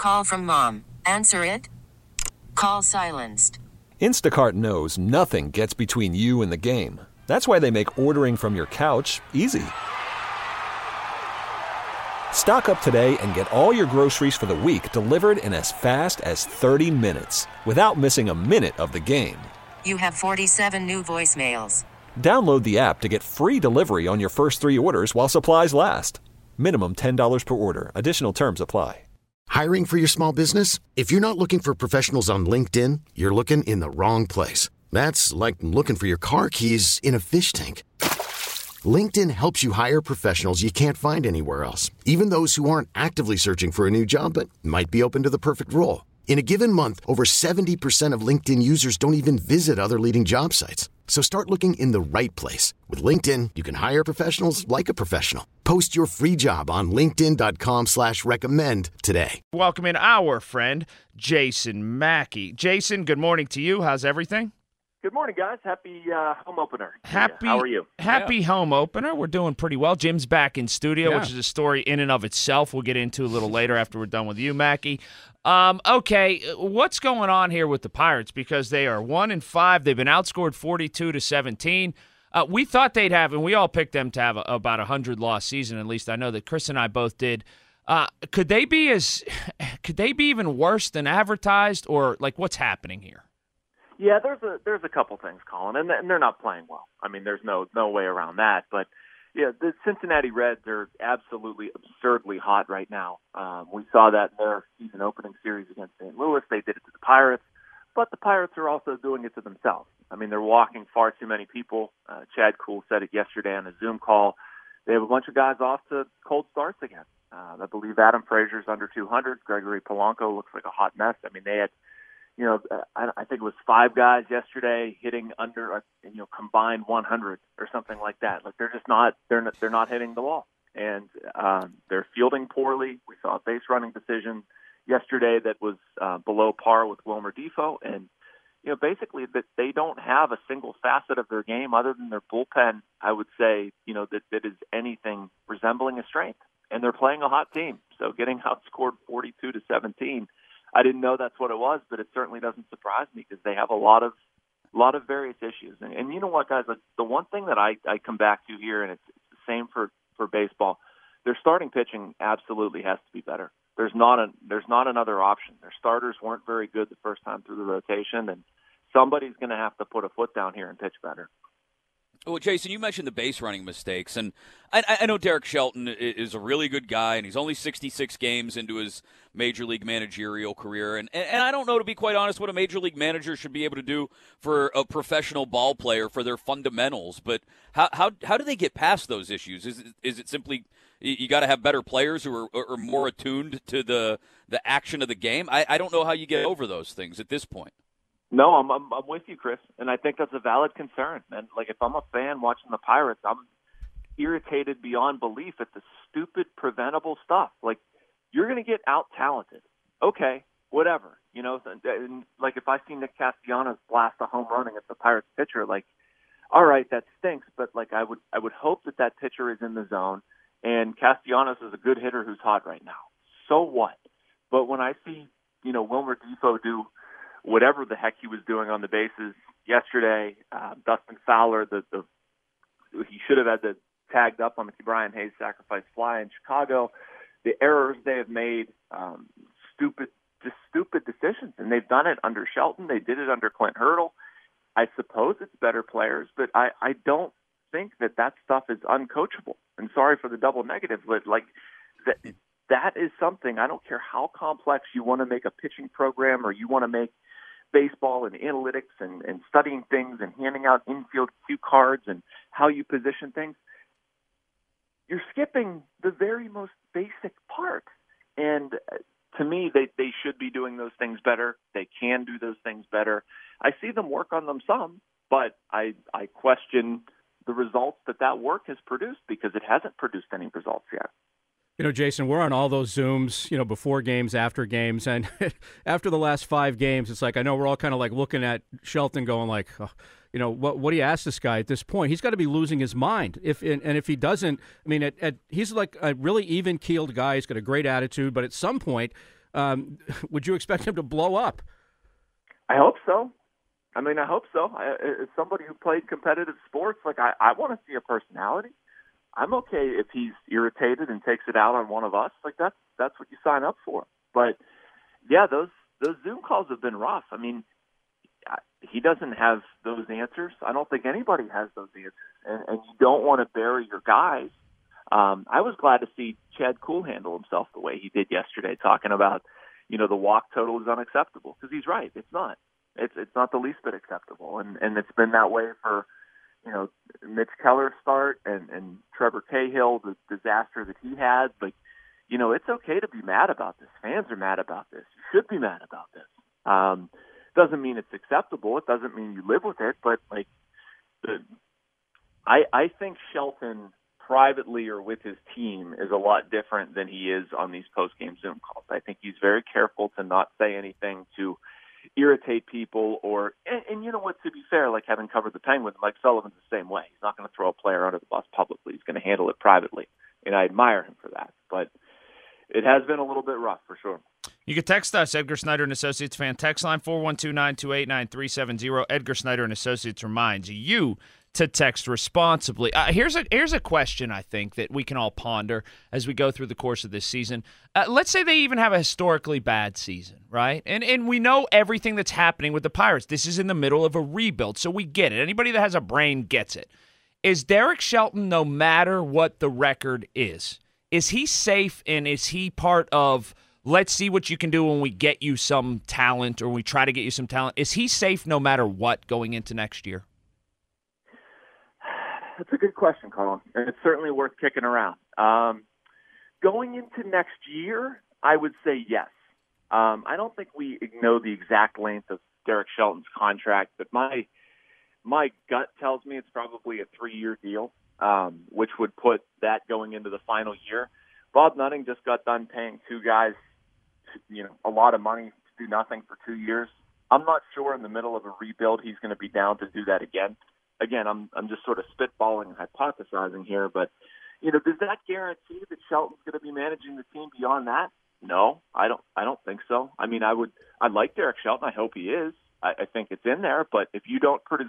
Call from mom. Answer it. Call silenced. Instacart knows nothing gets between you and the game. That's why they make ordering from your couch easy. Stock up today and get all your groceries for the week delivered in as fast as 30 minutes without missing a minute of the game. You have 47 new voicemails. Download the app to get free delivery on your first 3 orders while supplies last. Minimum $10 per order. Additional terms apply. Hiring for your small business? If you're not looking for professionals on LinkedIn, you're looking in the wrong place. That's like looking for your car keys in a fish tank. LinkedIn helps you hire professionals you can't find anywhere else, even those who aren't actively searching for a new job but might be open to the perfect role. In a given month, over 70% of LinkedIn users don't even visit other leading job sites. So start looking in the right place. With LinkedIn, you can hire professionals like a professional. Post your free job on linkedin.com/recommend today. Welcome in our friend, Jason Mackey. Jason, good morning to you. How's everything? Good morning, guys. Happy home opener. Happy, how are you? Happy home opener. We're doing pretty well. Jim's back in studio, which is a story in and of itself we'll get into a little later after we're done with you, Mackey. Okay, what's going on here with the Pirates? Because they are 1-5. They've been outscored 42-17. We thought they'd have, and we all picked them to have about a 100-loss season. At least I know that Chris and I both did. Could they be even worse than advertised, or like what's happening here? Yeah, there's a couple things, Colin, and they're not playing well. I mean, there's no way around that. But yeah, the Cincinnati Reds are absolutely absurdly hot right now. We saw that in their season opening series against St. Louis. They did it to the Pirates, but the Pirates are also doing it to themselves. I mean, they're walking far too many people. Chad Kuhl said it yesterday on a Zoom call. They have a bunch of guys off to cold starts again. I believe Adam Frazier's under 200. Gregory Polanco looks like a hot mess. I mean, they had, I think it was 5 guys yesterday hitting under, combined 100 or something like that. Like they're just not, they're not hitting the ball, and they're fielding poorly. We saw a base running decision yesterday that was below par with Wilmer Defoe, and basically that they don't have a single facet of their game other than their bullpen. I would say, that is anything resembling a strength, and they're playing a hot team. So getting outscored 42-17. I didn't know that's what it was, but it certainly doesn't surprise me because they have a lot of various issues. And you know what, guys? Like, the one thing that I come back to here, and it's the same for baseball, their starting pitching absolutely has to be better. There's not another option. Their starters weren't very good the first time through the rotation, and somebody's going to have to put a foot down here and pitch better. Well, Jason, you mentioned the base running mistakes, and I know Derek Shelton is a really good guy, and he's only 66 games into his major league managerial career, and I don't know, to be quite honest, what a major league manager should be able to do for a professional ball player for their fundamentals. But how do they get past those issues? Is it simply you got to have better players who are more attuned to the action of the game? I don't know how you get over those things at this point. No, I'm with you, Chris, and I think that's a valid concern. And like, if I'm a fan watching the Pirates, I'm irritated beyond belief at the stupid preventable stuff. Like, you're going to get out talented. Okay, whatever. And like, if I see Nick Castellanos blast a home run against the Pirates pitcher, like, all right, that stinks. But like, I would hope that pitcher is in the zone, and Castellanos is a good hitter who's hot right now. So what? But when I see Wilmer Defoe do whatever the heck he was doing on the bases yesterday, Dustin Fowler, he should have had the tagged up on the Brian Hayes sacrifice fly in Chicago. The errors they have made, stupid decisions, and they've done it under Shelton. They did it under Clint Hurdle. I suppose it's better players, but I don't think that stuff is uncoachable. And sorry for the double negative, but like that is something. I don't care how complex you want to make a pitching program, or you want to make baseball and analytics and studying things and handing out infield cue cards and how you position things. You're skipping the very most basic part. And to me, they should be doing those things better. They can do those things better. I see them work on them some, but I question the results that work has produced, because it hasn't produced any results yet. Jason, we're on all those Zooms, before games, after games, and after the last 5 games, it's like, I know we're all kind of like looking at Shelton going like, what do you ask this guy at this point? He's got to be losing his mind. If he doesn't, I mean, he's like a really even-keeled guy. He's got a great attitude, but at some point, Would you expect him to blow up? I hope so. I mean, I hope so. As somebody who played competitive sports, like I want to see a personality. I'm okay if he's irritated and takes it out on one of us. Like that's what you sign up for. But yeah, those Zoom calls have been rough. I mean, he doesn't have those answers. I don't think anybody has those answers, and you don't want to bury your guys. I was glad to see Chad Kuhl handle himself the way he did yesterday, talking about, the walk total is unacceptable, because he's right. It's not. It's not the least bit acceptable, and it's been that way for, Mitch Keller's start and Trevor Cahill, the disaster that he had. Like, it's okay to be mad about this. Fans are mad about this. You should be mad about this. Doesn't mean it's acceptable. It doesn't mean you live with it. But I think Shelton privately or with his team is a lot different than he is on these post-game Zoom calls. I think he's very careful to not say anything to irritate people and you know what, to be fair, like having covered the Penguins, Mike Sullivan's the same way. He's not going to throw a player under the bus publicly. He's going to handle it privately, and I admire him for that. But it has been a little bit rough for sure. You can text us, Edgar Snyder and Associates fan text line 412-928-9370. Edgar Snyder and Associates reminds you to text responsibly. Here's a question I think that we can all ponder as we go through the course of this season. Let's say they even have a historically bad season, right? And we know everything that's happening with the Pirates. This is in the middle of a rebuild, so we get it. Anybody that has a brain gets it. Is Derek Shelton, no matter what the record is he safe, and is he part of let's see what you can do when we get you some talent, or we try to get you some talent? Is he safe no matter what going into next year? That's a good question, Colin, and it's certainly worth kicking around. Going into next year, I would say yes. I don't think we know the exact length of Derek Shelton's contract, but my gut tells me it's probably a 3-year deal, which would put that going into the final year. Bob Nutting just got done paying two guys, a lot of money to do nothing for 2 years. I'm not sure in the middle of a rebuild he's going to be down to do that again. Again, I'm just sort of spitballing and hypothesizing here, but does that guarantee that Shelton's going to be managing the team beyond that? No, I don't think so. I mean, I like Derek Shelton. I hope he is. I think it's in there, but if you don't produce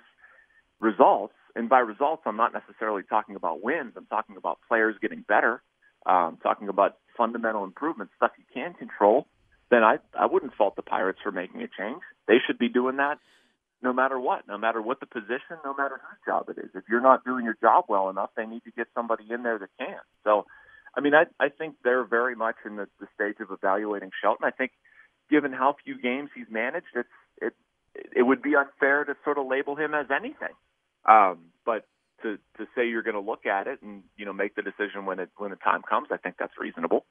results, and by results, I'm not necessarily talking about wins. I'm talking about players getting better. I'm talking about fundamental improvements, stuff you can control. Then I wouldn't fault the Pirates for making a change. They should be doing that no matter what the position, no matter whose job it is. If you're not doing your job well enough, they need to get somebody in there that can. So, I mean, I think they're very much in the stage of evaluating Shelton. I think given how few games he's managed, it would be unfair to sort of label him as anything. But to say you're going to look at it and, make the decision when the time comes, I think that's reasonable.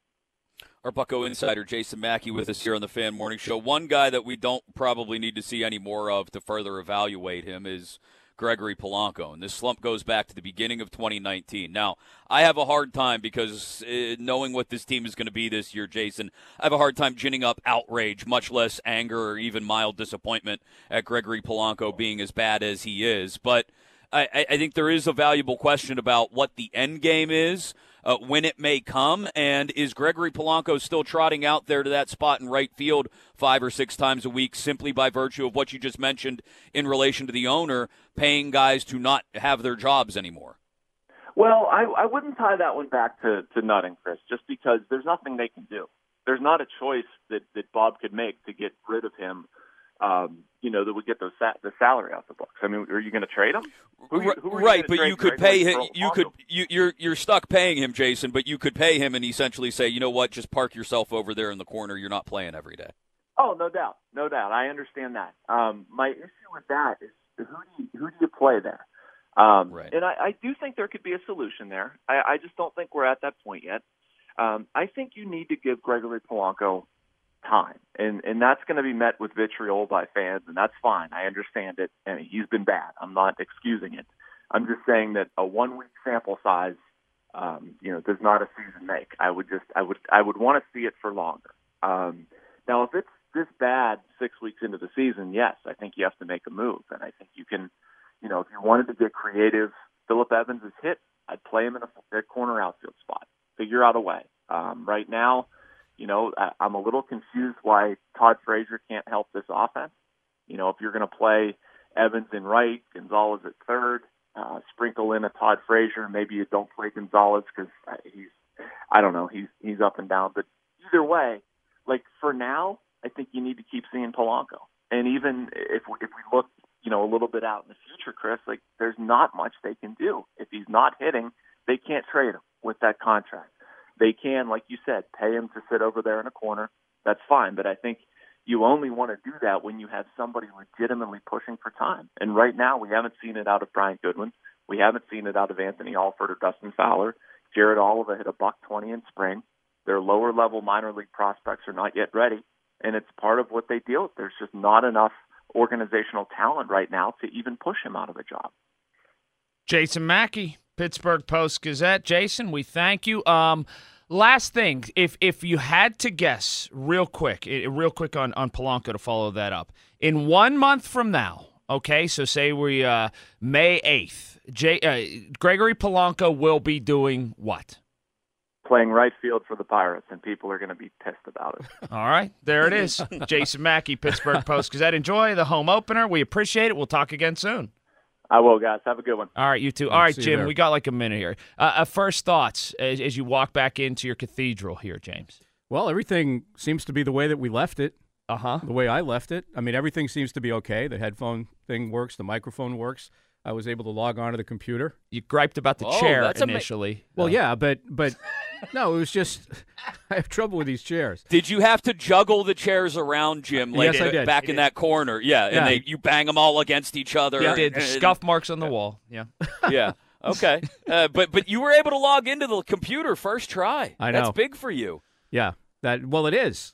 Our Bucco insider, Jason Mackey, with us here on the Fan Morning Show. One guy that we don't probably need to see any more of to further evaluate him is Gregory Polanco. And this slump goes back to the beginning of 2019. Now, I have a hard time because knowing what this team is going to be this year, Jason, I have a hard time ginning up outrage, much less anger or even mild disappointment at Gregory Polanco being as bad as he is. But I think there is a valuable question about what the end game is, when it may come, and is Gregory Polanco still trotting out there to that spot in right field 5 or 6 times a week simply by virtue of what you just mentioned in relation to the owner paying guys to not have their jobs anymore? Well, I wouldn't tie that one back to Nutting, Chris, just because there's nothing they can do. There's not a choice that Bob could make to get rid of him, that would get the salary off the books. I mean, are you going to trade him? Right, but you could pay him. You're stuck paying him, Jason. But you could pay him and essentially say, you know what, just park yourself over there in the corner. You're not playing every day. Oh, no doubt. I understand that. My issue with that is who do you play there? Right. And I do think there could be a solution there. I just don't think we're at that point yet. I think you need to give Gregory Polanco time, and that's going to be met with vitriol by fans, and that's fine. I understand it, and he's been bad. I'm not excusing it. I'm just saying that a 1-week sample size, does not a season make. I would want to see it for longer. Now, if it's this bad 6 weeks into the season, yes, I think you have to make a move, and I think you can. If you wanted to get creative, Phillip Evans is hit. I'd play him in a corner outfield spot. Figure out a way. Right now, I'm a little confused why Todd Frazier can't help this offense. If you're going to play Evans in right, Gonzalez at third, sprinkle in a Todd Frazier, maybe you don't play Gonzalez because he's up and down. But either way, for now, I think you need to keep seeing Polanco. And even if we look, a little bit out in the future, Chris, there's not much they can do. If he's not hitting, they can't trade him with that contract. They can, like you said, pay him to sit over there in a corner. That's fine. But I think you only want to do that when you have somebody legitimately pushing for time. And right now, we haven't seen it out of Brian Goodwin. We haven't seen it out of Anthony Alford or Dustin Fowler. Jared Oliva hit $120 in spring. Their lower-level minor league prospects are not yet ready, and it's part of what they deal with. There's just not enough organizational talent right now to even push him out of a job. Jason Mackey, Pittsburgh Post-Gazette. Jason, we thank you. Last thing, if you had to guess real quick on Polanco to follow that up, in 1 month from now, okay, so say we May 8th, Gregory Polanco will be doing what? Playing right field for the Pirates, and people are going to be pissed about it. All right, there it is. Jason Mackey, Pittsburgh Post-Gazette. Enjoy the home opener. We appreciate it. We'll talk again soon. I will, guys. Have a good one. All right, you too. All right, Jim, we got a minute here. First thoughts as you walk back into your cathedral here, James. Well, everything seems to be the way that we left it. Uh-huh. The way I left it. I mean, everything seems to be okay. The headphone thing works. The microphone works. I was able to log on to the computer. You griped about the chair initially. Well, yeah, but no, it was just I have trouble with these chairs. Did you have to juggle the chairs around, Jim? Yes, I did. Back in that corner. Yeah, and you bang them all against each other. Yeah, did. Scuff marks on the wall. Yeah. Yeah. Okay. But you were able to log into the computer first try. I know. That's big for you. Yeah. It is.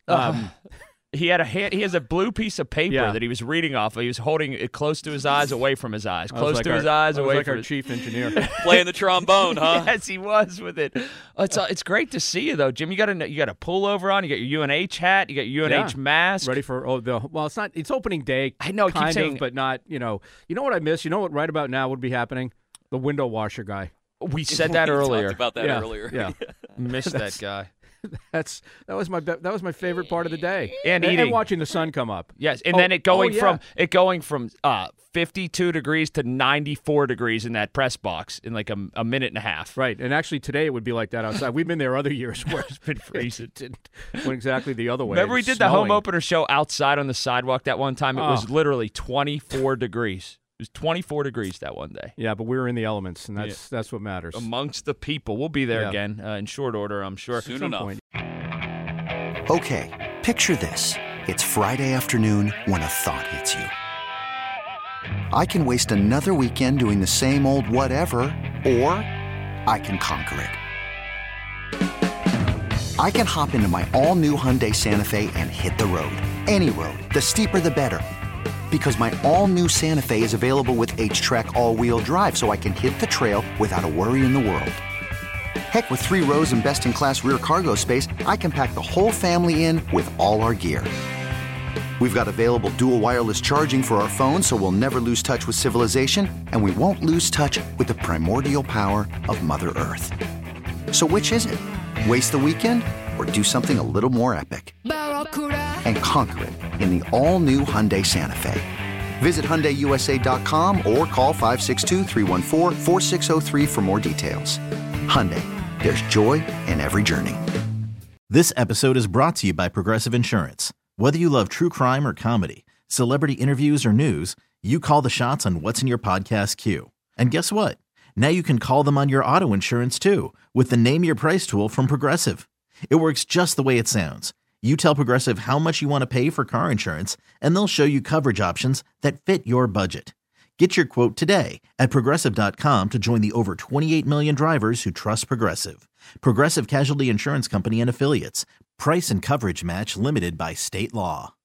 He has a blue piece of paper that he was reading off. He was holding it close to his eyes, away from his eyes. Close to his eyes, away from our chief engineer. Playing the trombone, huh? Yes, he was with it. It's great to see you though, Jim. You got a pullover on. You got your UNH hat. You got your UNH mask. Ready for it's opening day. I know, kind keep saying, of, but not. You know what I miss. You know what? Right about now would be happening. The window washer guy. We said that earlier. Talked about that earlier. Yeah, missed that guy. That was my favorite part of the day, and watching the sun come up. Yes, and then it going from 52 degrees to 94 degrees in that press box in like a minute and a half. Right, and actually today it would be like that outside. We've been there other years where it's been freezing. It went exactly the other way. Remember we did the home opener show outside on the sidewalk that one time? It was literally 24 degrees. It was 24 degrees that one day. Yeah, but we were in the elements, and that's what matters. Amongst the people. We'll be there again in short order, I'm sure. Soon enough. Point. Okay, picture this. It's Friday afternoon when a thought hits you. I can waste another weekend doing the same old whatever, or I can conquer it. I can hop into my all-new Hyundai Santa Fe and hit the road. Any road. The steeper, the better. Because my all-new Santa Fe is available with H-Track all-wheel drive, so I can hit the trail without a worry in the world. Heck, with 3 rows and best-in-class rear cargo space, I can pack the whole family in with all our gear. We've got available dual wireless charging for our phones, so we'll never lose touch with civilization, and we won't lose touch with the primordial power of Mother Earth. So which is it? Waste the weekend or do something a little more epic? And conquer it in the all-new Hyundai Santa Fe. Visit HyundaiUSA.com or call 562-314-4603 for more details. Hyundai, there's joy in every journey. This episode is brought to you by Progressive Insurance. Whether you love true crime or comedy, celebrity interviews or news, you call the shots on what's in your podcast queue. And guess what? Now you can call them on your auto insurance too with the Name Your Price tool from Progressive. It works just the way it sounds. You tell Progressive how much you want to pay for car insurance, and they'll show you coverage options that fit your budget. Get your quote today at Progressive.com to join the over 28 million drivers who trust Progressive. Progressive Casualty Insurance Company and Affiliates. Price and coverage match limited by state law.